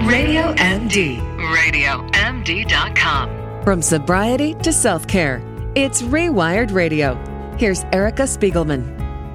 Radio MD. RadioMD.com. From sobriety to self-care, it's Rewired Radio. Here's Erica Spiegelman.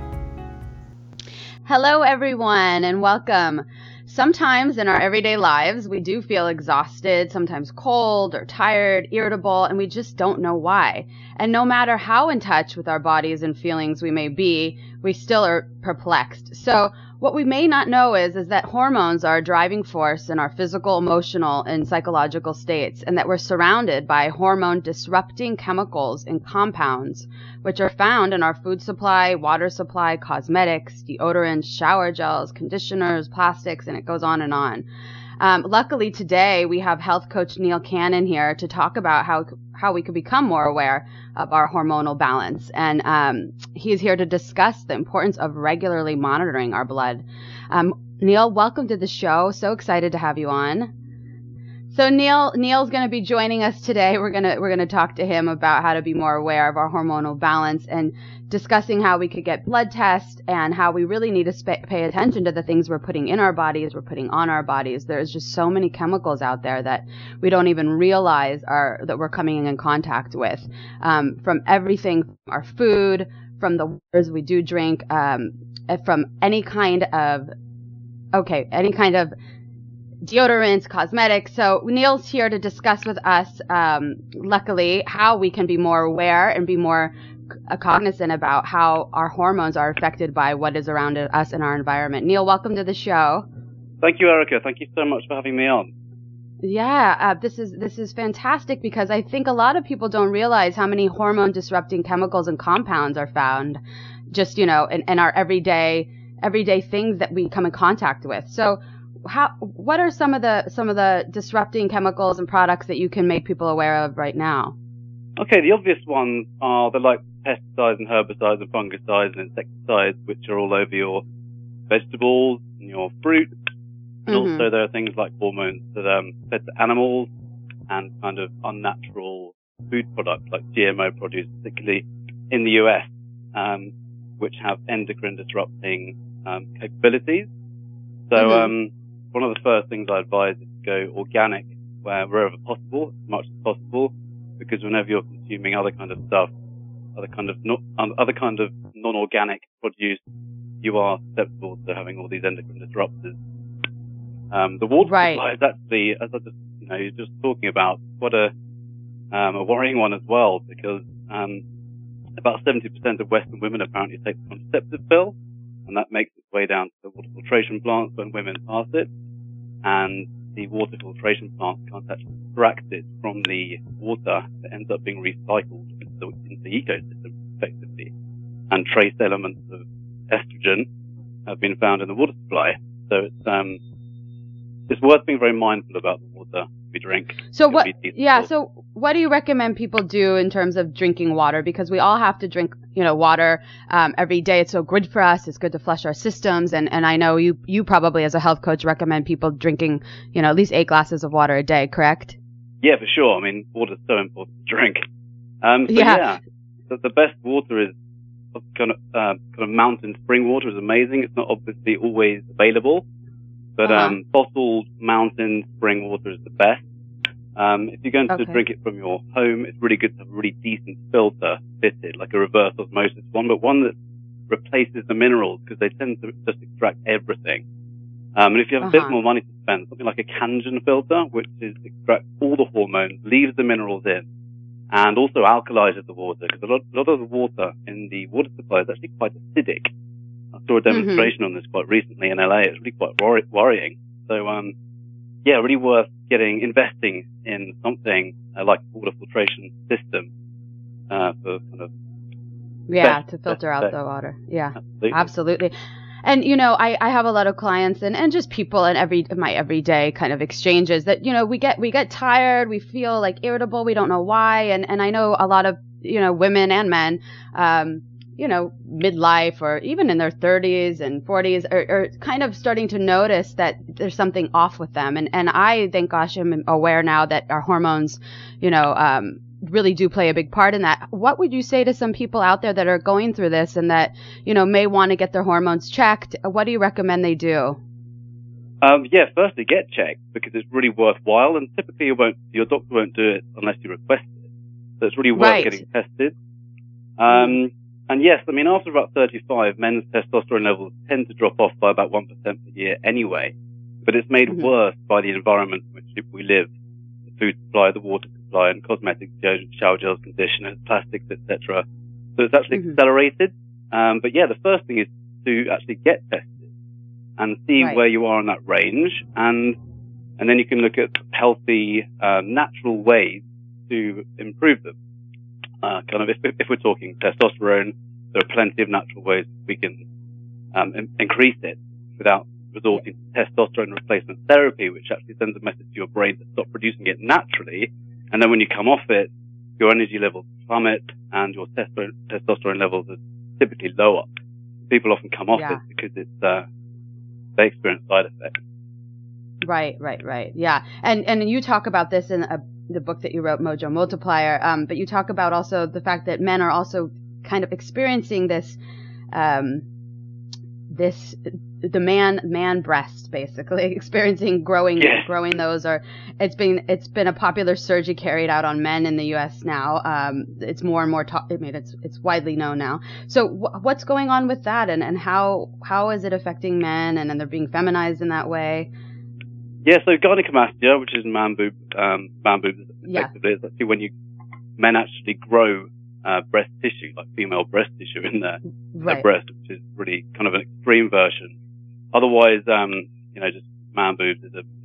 Hello, everyone, and welcome. Sometimes in our everyday lives, we do feel exhausted, sometimes cold or tired, irritable, and we just don't know why. And no matter how in touch with our bodies and feelings we may be, we still are perplexed. So what we may not know is that hormones are a driving force in our physical, emotional, and psychological states, and that we're surrounded by hormone-disrupting chemicals and compounds, which are found in our food supply, water supply, cosmetics, deodorants, shower gels, conditioners, plastics, and it goes on and on. Luckily today we have health coach Neil Cannon here to talk about how we could become more aware of our hormonal balance. And he's here to discuss the importance of regularly monitoring our blood. Neil, welcome to the show. So excited to have you on. So Neil's going to be joining us today. We're going to talk to him about how to be more aware of our hormonal balance and discussing how we could get blood tests and how we really need to pay attention to the things we're putting in our bodies, we're putting on our bodies. There's just so many chemicals out there that we don't even realize that we're coming in contact with, from everything, from our food, from the waters we do drink, from any kind of deodorants, cosmetics. So Neil's here to discuss with us, luckily, how we can be more aware and be more cognizant about how our hormones are affected by what is around us in our environment. Neil, welcome to the show. Thank you, Erica. Thank you so much for having me on. Yeah, this is fantastic because I think a lot of people don't realize how many hormone disrupting chemicals and compounds are found just, in our everyday things that we come in contact with. So what are some of the disrupting chemicals and products that you can make people aware of right now? Okay, the obvious ones are pesticides and herbicides and fungicides and insecticides, which are all over your vegetables and your fruit. And also there are things like hormones that are fed to animals and kind of unnatural food products like GMO produce, particularly in the US, which have endocrine disrupting capabilities. So one of the first things I advise is to go organic wherever possible, as much as possible, because whenever you're consuming other kind of stuff, other kind of non-organic produce, you are susceptible to having all these endocrine disruptors. The water supply is actually, as you're just talking about, quite a worrying one as well, because about 70% of Western women apparently take the contraceptive pill, and that makes its way down to the water filtration plants when women pass it, and the water filtration plants can't actually extract it from the water. It ends up being recycled into the ecosystem effectively, and trace elements of estrogen have been found in the water supply. So it's worth being very mindful about the water we drink. So what do you recommend people do in terms of drinking water? Because we all have to drink, water every day. It's so good for us. It's good to flush our systems. And I know you probably as a health coach recommend people drinking, at least 8 glasses of water a day, correct? Yeah, for sure. I mean, water is so important to drink. The best water is kind of mountain spring water is amazing. It's not obviously always available, but bottled mountain spring water is the best. If you're going to drink it from your home, it's really good to have a really decent filter fitted, like a reverse osmosis one, but one that replaces the minerals, because they tend to just extract everything. And if you have a bit more money to spend, something like a Kangen filter, which extracts all the hormones, leaves the minerals in, and also alkalizes the water, because a lot of the water in the water supply is actually quite acidic. I saw a demonstration on this quite recently in LA. It's really quite worrying. So, really worth investing in something like a water filtration system for kind of to filter out the water. Yeah, absolutely. And, I have a lot of clients and just people in my everyday kind of exchanges that, we get tired, we feel like irritable, we don't know why. And I know a lot of, women and men, midlife or even in their 30s and 40s are kind of starting to notice that there's something off with them. And I, thank gosh, am aware now that our hormones, really do play a big part in that. What would you say to some people out there that are going through this and that, may want to get their hormones checked? What do you recommend they do? Firstly, get checked because it's really worthwhile, and typically your doctor won't do it unless you request it. So it's really worth getting tested. And yes, I mean, after about 35, men's testosterone levels tend to drop off by about 1% per year anyway. But it's made worse by the environment in which we live. The food supply, the water supply, and cosmetics, shower gels, conditioners, plastics, etc. So it's actually accelerated. But yeah, the first thing is to actually get tested and see where you are in that range. And then you can look at healthy, natural ways to improve them. If we're talking testosterone, there are plenty of natural ways we can increase it without resorting to testosterone replacement therapy, which actually sends a message to your brain to stop producing it naturally. And then when you come off it, your energy levels plummet and your testosterone levels are typically lower. People often come off it because they experience side effects. Right. Yeah. And you talk about this in the book that you wrote, Mojo Multiplier. But you talk about also the fact that men are also kind of experiencing this, the man breast, basically experiencing growing those, or it's been a popular surgery carried out on men in the U.S. now. It's more and more it's widely known now. So what's going on with that, and how is it affecting men, and they're being feminized in that way? Yeah, so gynecomastia, which is man boobs, effectively, it's actually when men actually grow breast tissue, like female breast tissue in their breast, which is really kind of an extreme version. Otherwise, just man boobs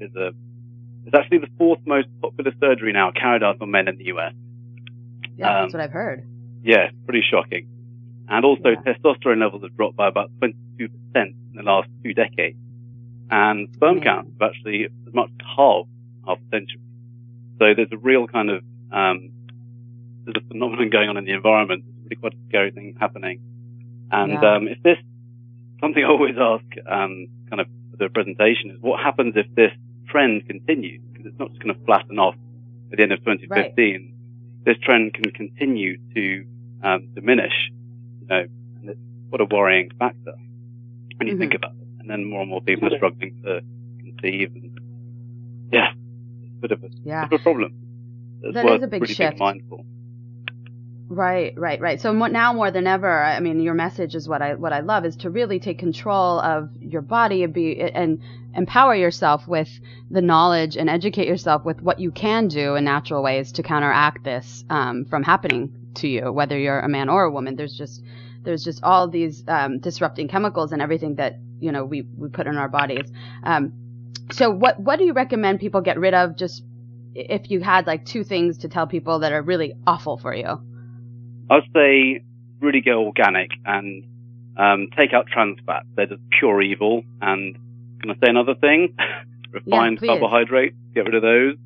is actually the fourth most popular surgery now carried out on men in the US. Yeah, that's what I've heard. Yeah, pretty shocking. And also testosterone levels have dropped by about 22% in the last 2 decades. And sperm counts have actually as much as half a century. So there's a real kind of, there's a phenomenon going on in the environment. It's really quite a scary thing happening. And, if this, something I always ask, kind of for the presentation is what happens if this trend continues? Because it's not just going to flatten off at the end of 2015. Right. This trend can continue to, diminish, and it's what a worrying factor when you think about it. And then more and more people are struggling to conceive, and it's a bit of a problem. That is a big shift. Mindful. Right. So now more than ever, I mean, your message is what I love, is to really take control of your body and empower yourself with the knowledge and educate yourself with what you can do in natural ways to counteract this from happening to you, whether you're a man or a woman. There's just all these disrupting chemicals and everything that we put in our bodies. So what do you recommend people get rid of? Just if you had like 2 things to tell people that are really awful for you. I'd say really go organic and take out trans fats. They're just pure evil. And can I say another thing? Refined carbohydrates. Get rid of those.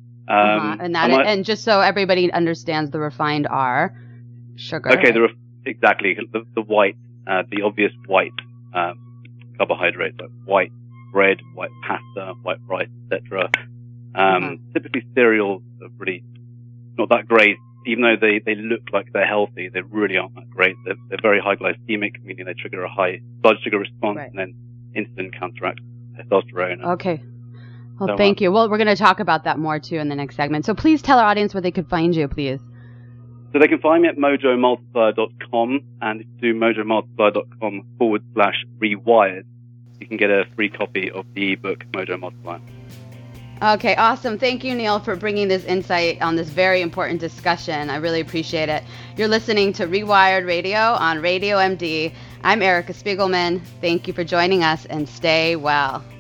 And just so everybody understands, the refined are sugar. Okay, exactly. The white, the obvious white carbohydrates, like white bread, white pasta, white rice, etc. Typically cereals are really not that great. Even though they look like they're healthy, they really aren't that great. They're very high glycemic, meaning they trigger a high blood sugar response, and then insulin counteracts testosterone. Okay. Well, thank you. Well, we're going to talk about that more too in the next segment. So please tell our audience where they could find you, please. So they can find me at mojomultiplier.com, and if you do mojomultiplier.com/rewired, you can get a free copy of the ebook Mojo Multiplier. Okay, awesome. Thank you, Neil, for bringing this insight on this very important discussion. I really appreciate it. You're listening to Rewired Radio on Radio MD. I'm Erica Spiegelman. Thank you for joining us, and stay well.